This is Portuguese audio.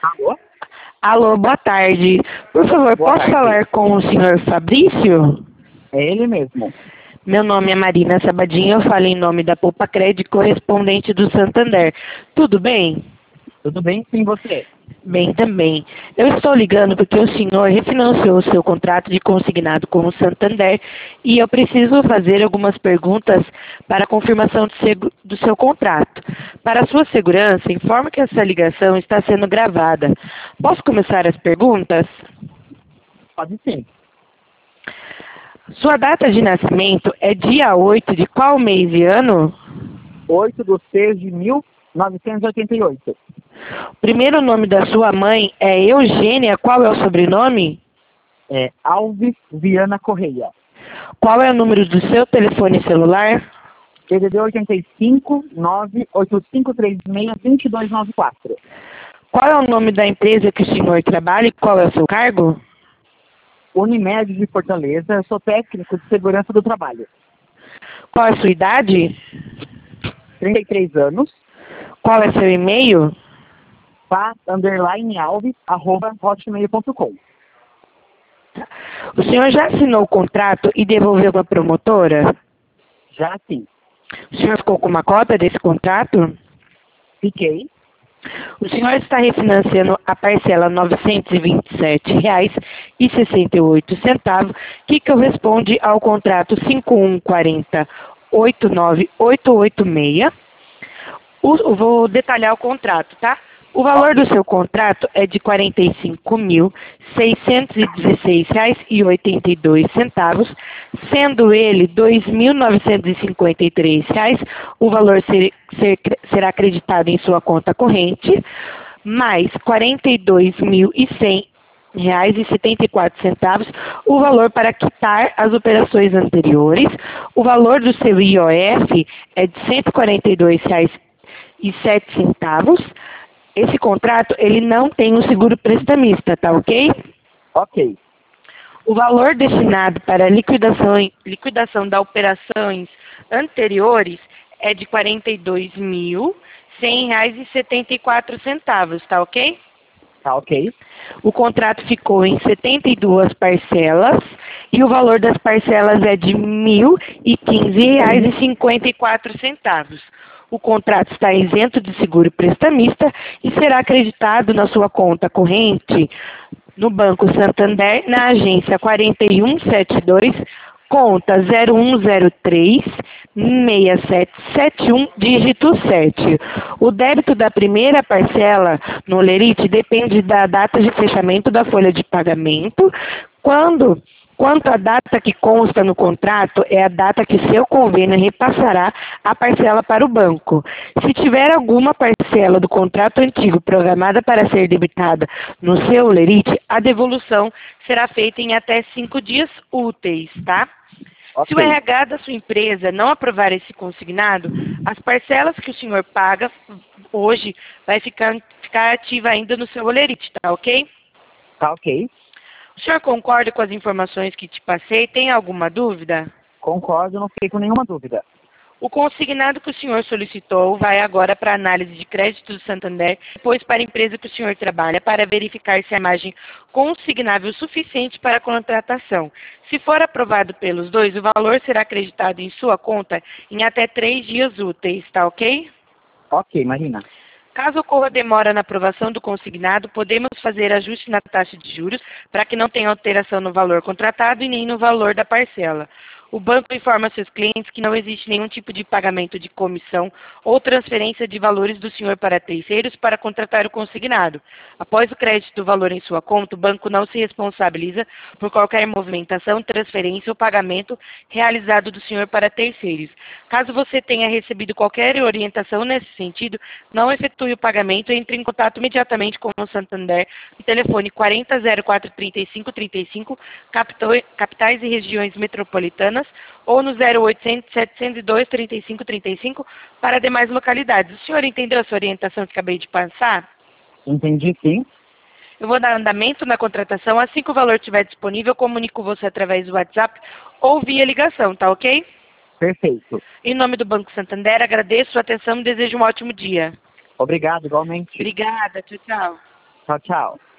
Alô? Alô, boa tarde. Por favor, Boa posso tarde. falar com o senhor Fabrício? É ele mesmo. Meu nome é Marina Sabadinho, eu falo em nome da Poupa Crédito, correspondente do Santander. Tudo bem? Tudo bem? Sim, você? Bem também. Eu estou ligando porque o senhor refinanciou o seu contrato de consignado com o Santander e eu preciso fazer algumas perguntas para a confirmação do seu contrato. Para a sua segurança, informe que essa ligação está sendo gravada. Posso começar as perguntas? Pode sim. Sua data de nascimento é dia 8 de qual mês e ano? 8/6/1988. O primeiro nome da sua mãe é Eugênia, qual é o sobrenome? É Alves Viana Correia. Qual é o número do seu telefone celular? DDD 85 98536 2294. Qual é o nome da empresa que o senhor trabalha e qual é o seu cargo? Unimed de Fortaleza, eu sou técnico de segurança do trabalho. Qual é a sua idade? 33 anos, Qual é seu e-mail? pa_alves@hotmail.com. O senhor já assinou o contrato e devolveu para a promotora? Já sim. O senhor ficou com uma cópia desse contrato? Fiquei. O senhor está refinanciando a parcela R$ 927,68, que corresponde ao contrato 514089886. Vou detalhar o contrato, tá? O valor do seu contrato é de R$ 45.616,82, sendo ele R$ 2.953. O valor será acreditado em sua conta corrente, mais R$ 42.100,74, o valor para quitar as operações anteriores. O valor do seu IOF é de R$ 142,07. Esse contrato, ele não tem um seguro prestamista, tá ok? Ok. O valor destinado para a liquidação das operações anteriores é de R$ 42.100,74, tá ok? Tá ok. O contrato ficou em 72 parcelas e o valor das parcelas é de R$ 1.015,54. O contrato está isento de seguro prestamista e será acreditado na sua conta corrente no Banco Santander, na agência 4172, conta 0103-6771, dígito 7. O débito da primeira parcela no Olerite depende da data de fechamento da folha de pagamento. Quanto à data que consta no contrato, é a data que seu convênio repassará a parcela para o banco. Se tiver alguma parcela do contrato antigo programada para ser debitada no seu Olerite, a devolução será feita em até 5 dias úteis, tá? Ok. Se o RH da sua empresa não aprovar esse consignado, as parcelas que o senhor paga hoje vai ficar ativa ainda no seu Olerite, tá ok? Tá ok. O senhor concorda com as informações que te passei? Tem alguma dúvida? Concordo, não fiquei com nenhuma dúvida. O consignado que o senhor solicitou vai agora para a análise de crédito do Santander, depois para a empresa que o senhor trabalha, para verificar se a imagem consignável o suficiente para a contratação. Se for aprovado pelos dois, o valor será acreditado em sua conta em até 3 dias úteis, tá ok? Ok, Marina. Caso ocorra demora na aprovação do consignado, podemos fazer ajuste na taxa de juros para que não tenha alteração no valor contratado e nem no valor da parcela. O banco informa seus clientes que não existe nenhum tipo de pagamento de comissão ou transferência de valores do senhor para terceiros para contratar o consignado. Após o crédito do valor em sua conta, o banco não se responsabiliza por qualquer movimentação, transferência ou pagamento realizado do senhor para terceiros. Caso você tenha recebido qualquer orientação nesse sentido, não efetue o pagamento e entre em contato imediatamente com o Santander no telefone 40 04 35 35, capitais e regiões metropolitanas, ou no 0800 702 35 35 para demais localidades. O senhor entendeu essa orientação que acabei de passar? Entendi, sim. Eu vou dar andamento na contratação. Assim que o valor estiver disponível, eu comunico você através do WhatsApp ou via ligação, tá ok? Perfeito. Em nome do Banco Santander, agradeço a atenção e desejo um ótimo dia. Obrigado, igualmente. Obrigada, tchau, tchau. Tchau, tchau.